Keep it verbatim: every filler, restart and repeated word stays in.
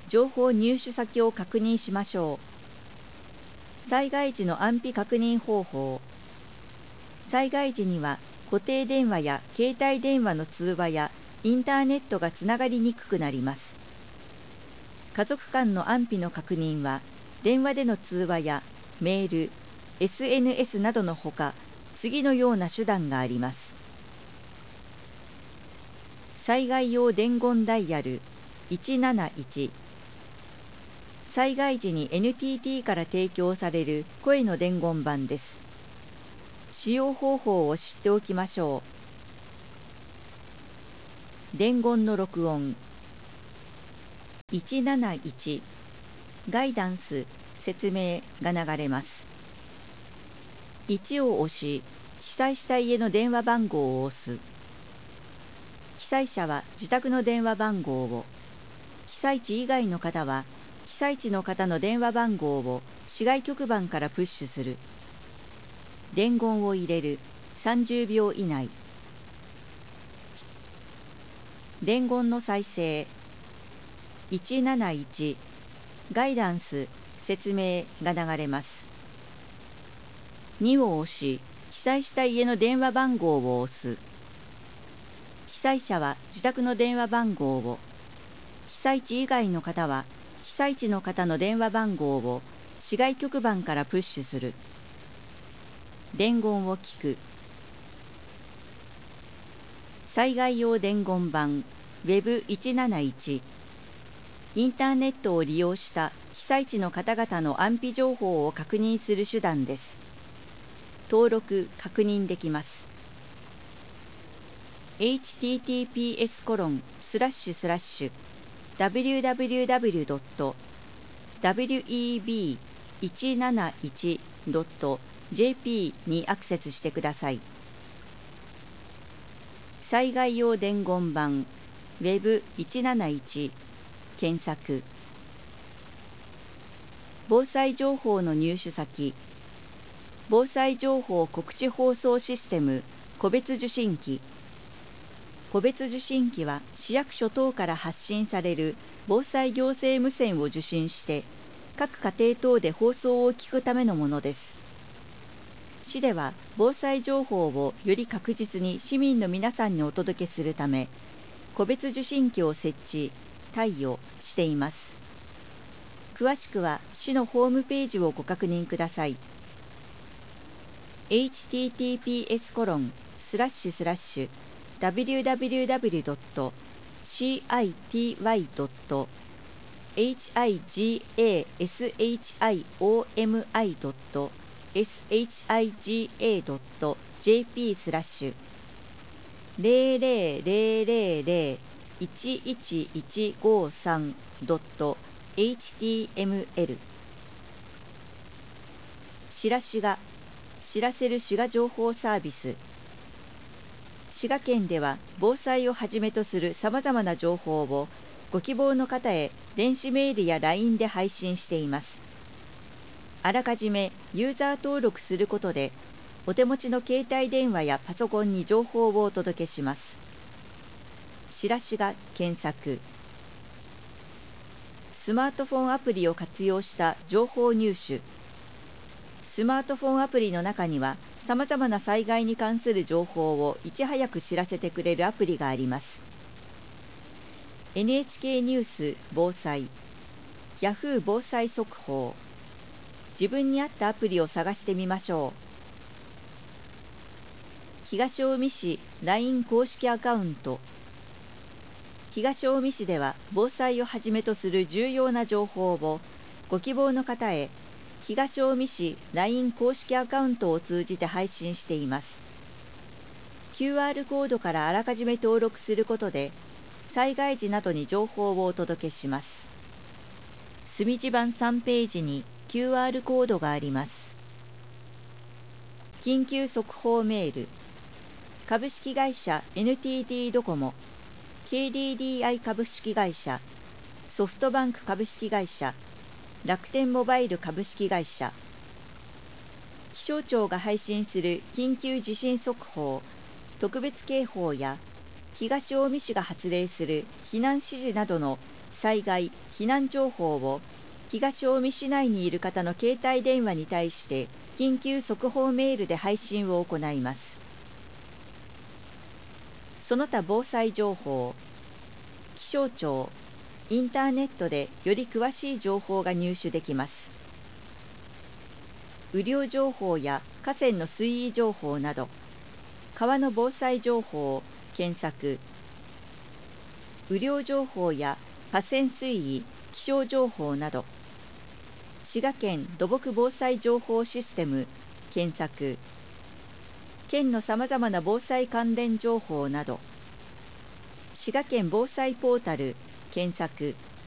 情報入手先を確認しましょう。災害時の安否確認方法。災害時には固定電話や携帯電話の通話やインターネットがつながりにくくなります。家族間の安否の確認は電話での通話やメール、エスエヌエス などのほか、次のような手段があります。災害用伝言ダイヤルいちなないち。災害時に エヌティーティー から提供される声の伝言板です。使用方法を知っておきましょう。伝言の録音。いちなないち、ガイダンス、説明が流れます。いちを押し、被災した家の電話番号を押す。被災者は自宅の電話番号を、被災地以外の方は被災地の方の電話番号を市外局番からプッシュする。伝言を入れる。さんじゅうびょう以内。伝言の再生。いちなないち、ガイダンス、説明が流れます。にを押し、被災した家の電話番号を押す。被災者は自宅の電話番号を、被災地以外の方は被災地の方の電話番号を市外局番からプッシュする。伝言を聞く。災害用伝言板 ウェブいちなないち。インターネットを利用した被災地の方々の安否情報を確認する手段です。登録・確認できます。エイチティーティーピーエスコロンスラッシュスラッシュダブリューダブリューダブリュードットダブリューイービーいちなないちドットジェーピー にアクセスしてください。災害用伝言板 ウェブいちなないち 検索。防災情報の入手先。防災情報告知放送システム個別受信機。個別受信機は市役所等から発信される防災行政無線を受信して各家庭等で放送を聞くためのものです。市では防災情報をより確実に市民の皆さんにお届けするため個別受信機を設置・貸与しています。詳しくは市のホームページをご確認ください。エイチティーティーピーエスコロンスラッシュスラッシュダブリューダブリューダブリュードットシーアイティーワイドットエイチアイジーエーエスエイチアイオーエムアイドットエスエイチアイジーエードットジェーピースラッシュゼロゼロゼロゼロゼロいちいちいちごさんドットエイチティーエムエル。しらしが知らせる滋賀情報サービス。滋賀県では防災をはじめとするさまざまな情報をご希望の方へ電子メールや ライン で配信しています。あらかじめユーザー登録することでお手持ちの携帯電話やパソコンに情報をお届けします。しらしが検索。スマートフォンアプリを活用した情報入手。スマートフォンアプリの中にはさまざまな災害に関する情報をいち早く知らせてくれるアプリがあります。エヌエイチケー ニュース防災、ヤフー防災速報。自分に合ったアプリを探してみましょう。東近江市 ライン 公式アカウント。東近江市では防災をはじめとする重要な情報をご希望の方へ東近江市 ライン 公式アカウントを通じて配信しています。キューアール コードからあらかじめ登録することで災害時などに情報をお届けします。墨地版さんページに キューアール コードがあります。緊急速報メール。株式会社 エヌティーティー ドコモ、ケーディーディーアイ 株式会社、ソフトバンク株式会社、楽天モバイル株式会社。気象庁が配信する緊急地震速報、特別警報や東近江市が発令する避難指示などの災害・避難情報を東近江市内にいる方の携帯電話に対して緊急速報メールで配信を行います。その他防災情報、気象庁、インターネットでより詳しい情報が入手できます。雨量情報や河川の水位情報など、川の防災情報を検索。雨量情報や河川水位、気象情報など、滋賀県土木防災情報システム検索。県のさまざまな防災関連情報など、滋賀県防災ポータル検索。